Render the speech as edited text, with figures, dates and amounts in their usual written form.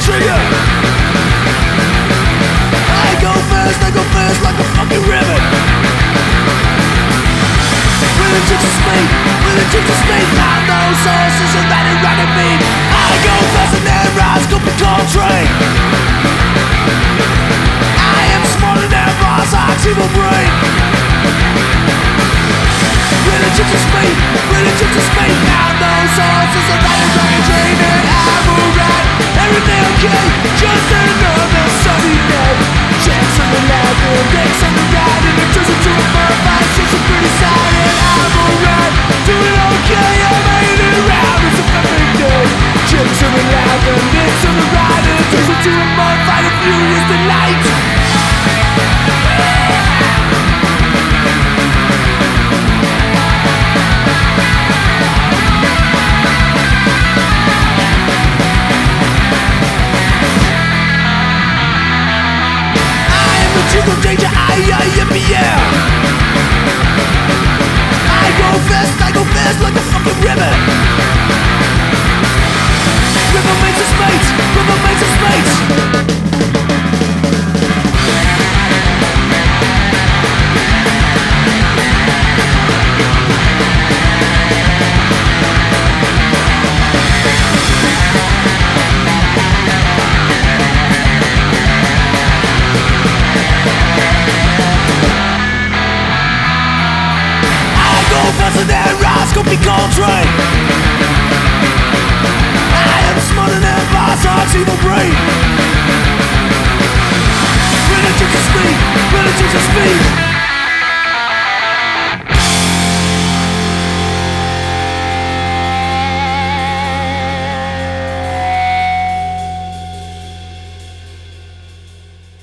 trigger. I go fast like a fucking ribbon. With a touch of speed, now those horses are running me. I go faster than Ross, go be Coltrane. I am smarter than Ross, Ox, evil brain. With a touch of speed, now those horses are running train. And I'm alright, everything okay, just another sunny day. Checks on the left and breaks on the right, and it turns into a fun fight, she's a pretty side. And I'm alright, doing okay, I made it around, it's a perfect day. Checks on the left and breaks on the right, and it turns into a fun fight, a furious delight. Jingle danger, yeah. I go fast like a fucking ribbon. River makes a space. Faster than Ross, go be Coltrane.